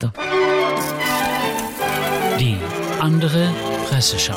weiter. Die andere Presseschau.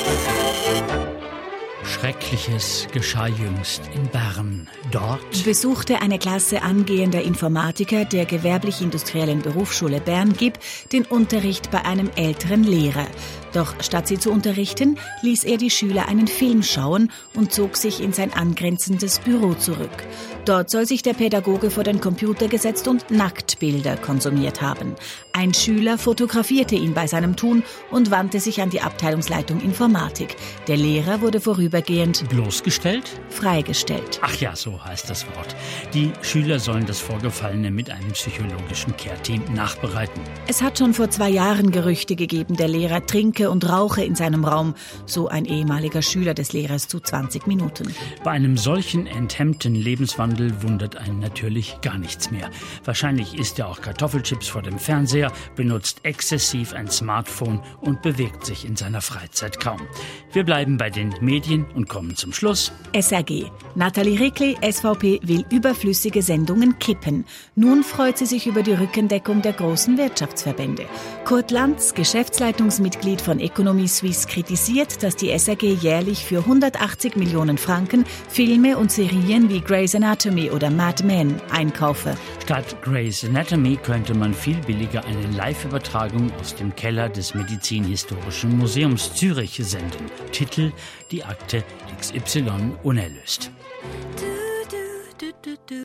Schreckliches geschah jüngst in Bern. Dort besuchte eine Klasse angehender Informatiker der Gewerblich-Industriellen Berufsschule Bern GIB den Unterricht bei einem älteren Lehrer. Doch statt sie zu unterrichten, ließ er die Schüler einen Film schauen und zog sich in sein angrenzendes Büro zurück. Dort soll sich der Pädagoge vor den Computer gesetzt und Nacktbilder konsumiert haben. Ein Schüler fotografierte ihn bei seinem Tun und wandte sich an die Abteilungsleitung Informatik. Der Lehrer wurde vorübergehend bloßgestellt? Freigestellt. Ach ja, so heißt das Wort. Die Schüler sollen das Vorgefallene mit einem psychologischen Care-Team nachbereiten. Es hat schon vor 2 Jahren Gerüchte gegeben, der Lehrer trinke und rauche in seinem Raum, so ein ehemaliger Schüler des Lehrers zu 20 Minuten. Bei einem solchen enthemmten Lebenswandel wundert einen natürlich gar nichts mehr. Wahrscheinlich isst er auch Kartoffelchips vor dem Fernseher, benutzt exzessiv ein Smartphone und bewegt sich in seiner Freizeit kaum. Wir bleiben bei den Medien und kommen zum Schluss. SRG. Nathalie Rickli, SVP, will überflüssige Sendungen kippen. Nun freut sie sich über die Rückendeckung der großen Wirtschaftsverbände. Kurt Lanz, Geschäftsleitungsmitglied von Economy Suisse, kritisiert, dass die SRG jährlich für 180 Millionen Franken Filme und Serien wie Grey's Anatomy oder Mad Men einkaufe. Statt Grey's Anatomy könnte man viel billiger eine Live-Übertragung aus dem Keller des Medizinhistorischen Museums Zürich senden. Titel: Die Akte XY unerlöst.